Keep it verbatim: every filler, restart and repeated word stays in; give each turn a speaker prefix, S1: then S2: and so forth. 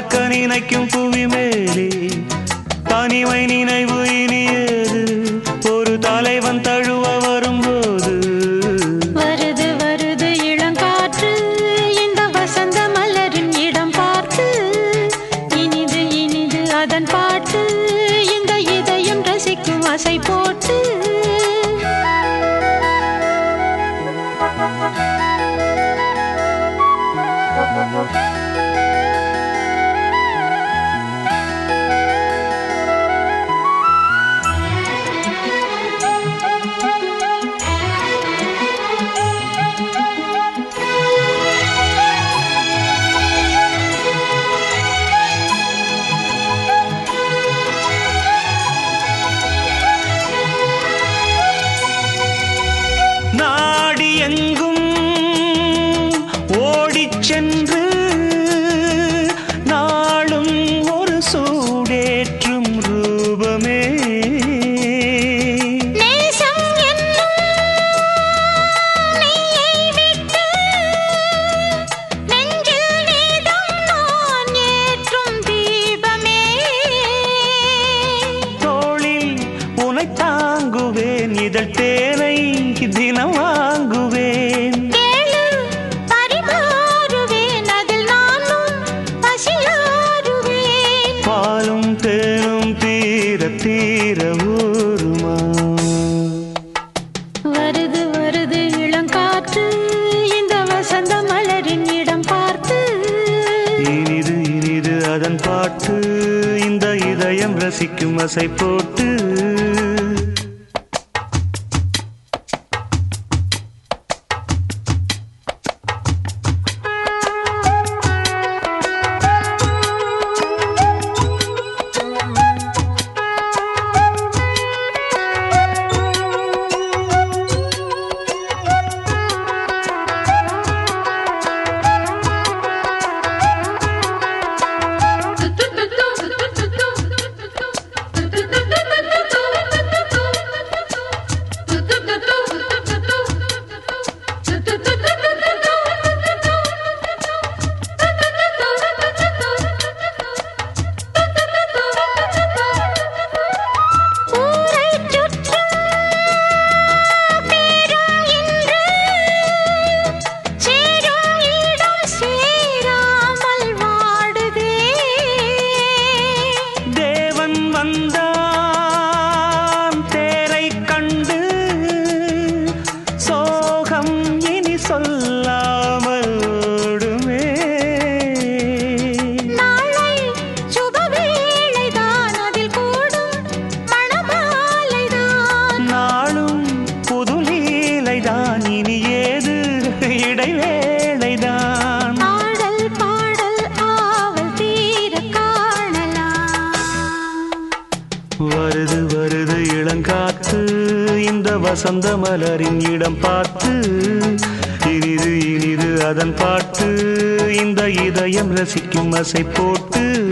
S1: பார்க்க நினைக்கும் புவி மேலே தனிமை நினைவு இனியது ஒரு தலைவன் தழுவ வரும்போது
S2: வருது வருது இளங்காற்று இந்த வசந்த மலரின் இடம் பார்த்து இனிது இனிது அதன் பாட்டு இந்த இதயம் ரசிக்கும் ஆசை போட்டு
S1: நாடி எங்கும் ஓடிச் சென்று நாளும் ஒரு சூடேற்றும் ரூபமே
S2: நேசம் என்னும் நெய்யை விட்டு நெஞ்சில் நீதான் நான் ஏற்றும் தீபமே
S1: தோளில் உனை தாங்குவேன் இதழ் தேனை தினம் வாங்குவேன்
S2: கேளு பரிமாறுவேன் அதில் நானும் பசியாறுவேன்
S1: பாலும் தேனும் தீர தீர ஊருமா
S2: வருது வருது இளங்காற்று இந்த வசந்த மலரின் இடம் பார்த்து
S1: இனிது இனிது அதன் பாட்டு இந்த இதயம் ரசிக்கும் அசை போட்டு வந்தான் தேரை கண்டு சோகம் இனி சொல்லாமல் ஓடுமே
S2: நாளை சுபவேளைதான் அதில் கூடும் மணமாலைதான்
S1: நாளும் புதுலீலைதான் இனி ஏது இடைவேளைதான்
S2: பாடல் பாடல் ஆவல் தீர காணலாம்
S1: வருது வருது இளங்காத்து இந்த வசந்த மலரின் இடம் பார்த்து இனிது இனிது அதன் பாட்டு இந்த இதயம் ரசிக்கும் அசை போட்டு